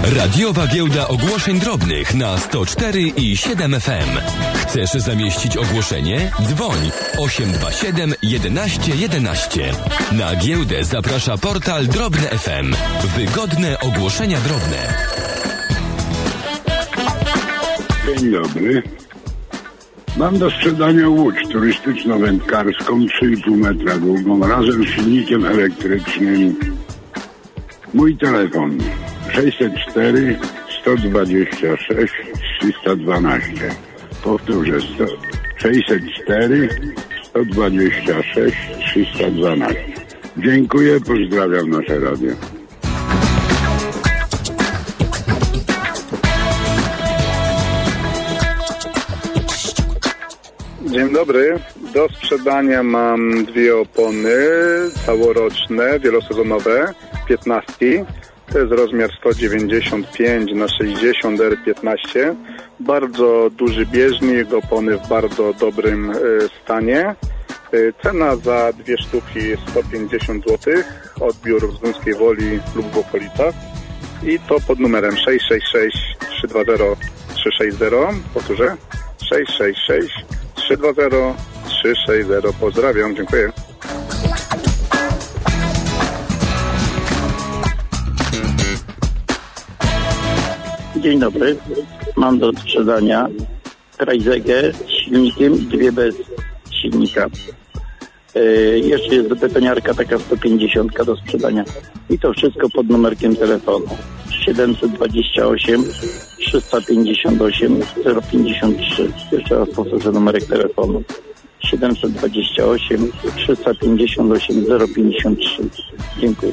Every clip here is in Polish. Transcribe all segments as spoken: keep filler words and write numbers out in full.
Radiowa Giełda Ogłoszeń Drobnych na sto cztery i siedem F M. Chcesz zamieścić ogłoszenie? Dzwoń osiem dwa siedem jedenaście jedenaście. Na giełdę zaprasza portal Drobne F M. Wygodne ogłoszenia drobne. Dzień dobry. Mam do sprzedania łódź turystyczno-wędkarską trzy i pół metra długą razem z silnikiem elektrycznym. Mój telefon sześćset cztery sto dwadzieścia sześć trzysta dwanaście. Powtórzę, sześćset cztery sto dwadzieścia sześć trzysta dwanaście. Dziękuję, pozdrawiam nasze radio. Dzień dobry. Do sprzedania mam dwie opony całoroczne, wielosezonowe, piętnastki. To jest rozmiar sto dziewięćdziesiąt pięć na sześćdziesiąt R piętnaście. Bardzo duży bieżnik, opony w bardzo dobrym y, stanie. Y, cena za dwie sztuki sto pięćdziesiąt złotych. Odbiór w Zduńskiej Woli lub w okolicach. I to pod numerem sześć sześć sześć trzy dwa zero trzy sześć zero. Powtórzę. sześć sześć sześć trzy dwa zero trzy sześć zero. Pozdrawiam, dziękuję. Dzień dobry. Mam do sprzedania Krajzegę z silnikiem i dwie bez silnika. Yy, jeszcze jest betoniarka taka sto pięćdziesiąt do sprzedania. I to wszystko pod numerkiem telefonu siedemset dwadzieścia osiem trzysta pięćdziesiąt osiem zero pięćdziesiąt trzy. Jeszcze raz powtórzę numerek telefonu siedemset dwadzieścia osiem trzysta pięćdziesiąt osiem zero pięćdziesiąt trzy. Dziękuję.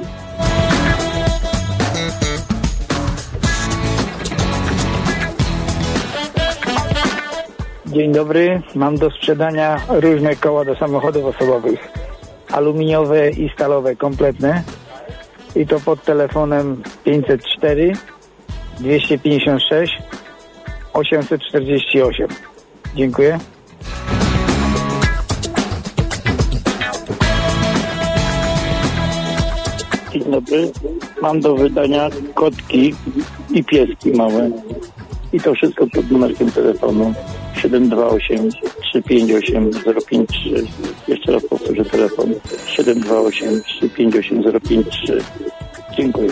Dzień dobry, mam do sprzedania różne koła do samochodów osobowych. Aluminiowe i stalowe, kompletne. I to pod telefonem pięćset cztery dwieście pięćdziesiąt sześć osiemset czterdzieści osiem. Dziękuję. Dzień dobry, mam do wydania kotki i pieski małe. I to wszystko pod numerkiem telefonu siedem dwa osiem trzy pięć osiem zero pięć trzy. Jeszcze raz powtórzę telefon siedem dwa osiem trzy pięć osiem zero pięć trzy. Dziękuję.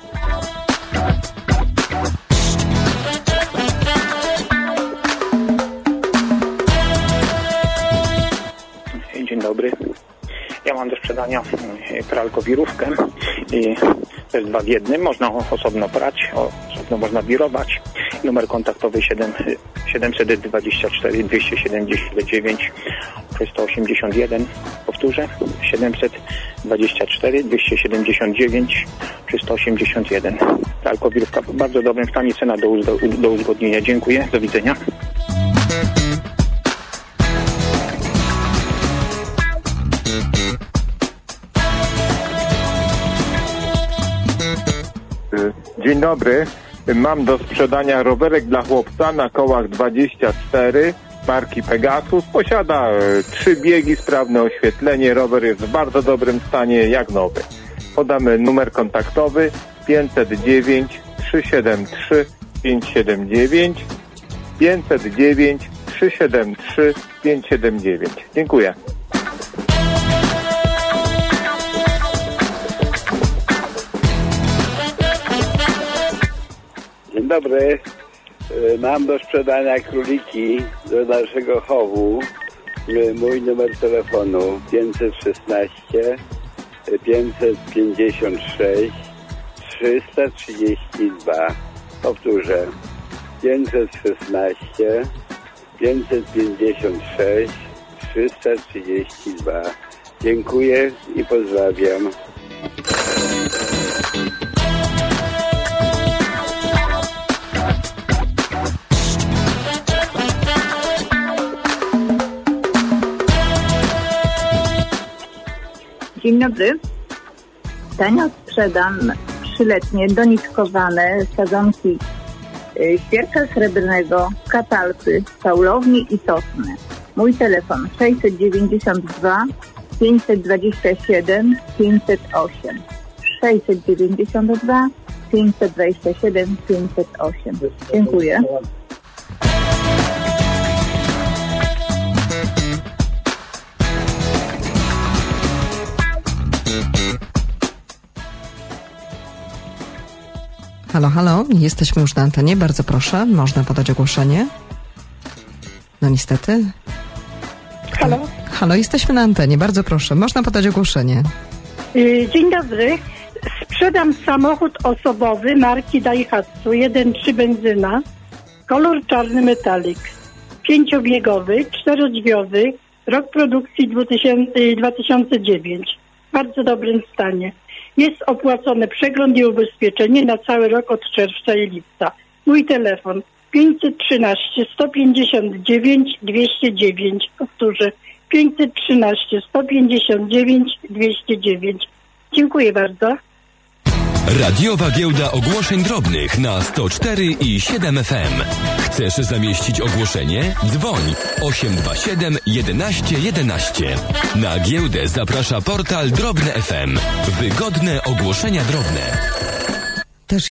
Dzień dobry. Ja mam do sprzedania pralkowirówkę. To jest dwa w jednym. Można osobno prać, osobno można wirować. Numer kontaktowy siedemset dwadzieścia cztery dwieście siedemdziesiąt dziewięć trzysta osiemdziesiąt jeden. Powtórzę. siedemset dwadzieścia cztery dwieście siedemdziesiąt dziewięć trzysta osiemdziesiąt jeden. Pralkowirówka w bardzo dobrym stanie. Cena do, uzgo- do uzgodnienia. Dziękuję. Do widzenia. Dzień dobry. Mam do sprzedania rowerek dla chłopca na kołach dwadzieścia cztery marki Pegasus. Posiada trzy biegi, sprawne oświetlenie. Rower jest w bardzo dobrym stanie, jak nowy. Podamy numer kontaktowy pięćset dziewięć trzysta siedemdziesiąt trzy pięćset siedemdziesiąt dziewięć pięćset dziewięć trzysta siedemdziesiąt trzy pięćset siedemdziesiąt dziewięć. Dziękuję. Dzień dobry. Mam do sprzedania króliki do naszego chowu. Mój numer telefonu pięćset szesnaście pięćset pięćdziesiąt sześć trzysta trzydzieści dwa. Powtórzę. pięćset szesnaście pięćset pięćdziesiąt sześć trzysta trzydzieści dwa. Dziękuję i pozdrawiam. Dzień dobry. Tanio sprzedam trzyletnie doniczkowane sadzonki świerka srebrnego, katalpy, paulowni i sosny. Mój telefon sześćset dziewięćdziesiąt dwa pięćset dwadzieścia siedem pięćset osiem. sześćset dziewięćdziesiąt dwa pięćset dwadzieścia siedem pięćset osiem. Dziękuję. Halo, halo, jesteśmy już na antenie, bardzo proszę, można podać ogłoszenie. No niestety. Halo? Halo, jesteśmy na antenie, bardzo proszę, można podać ogłoszenie. Dzień dobry, sprzedam samochód osobowy marki Daihatsu, jeden trzy benzyna, kolor czarny metalik, pięciobiegowy, czterodrzwiowy, rok produkcji dwa tysiące dziewiąty, w bardzo dobrym stanie. Jest opłacony przegląd i ubezpieczenie na cały rok od czerwca i lipca. Mój telefon pięćset trzynaście sto pięćdziesiąt dziewięć dwieście dziewięć. Powtórzę pięćset trzynaście sto pięćdziesiąt dziewięć dwieście dziewięć. Dziękuję bardzo. Radiowa Giełda Ogłoszeń Drobnych na sto cztery i siedem F M. Chcesz zamieścić ogłoszenie? Dzwoń osiem dwa siedem jedenaście jedenaście. Na giełdę zaprasza portal Drobne F M. Wygodne ogłoszenia drobne.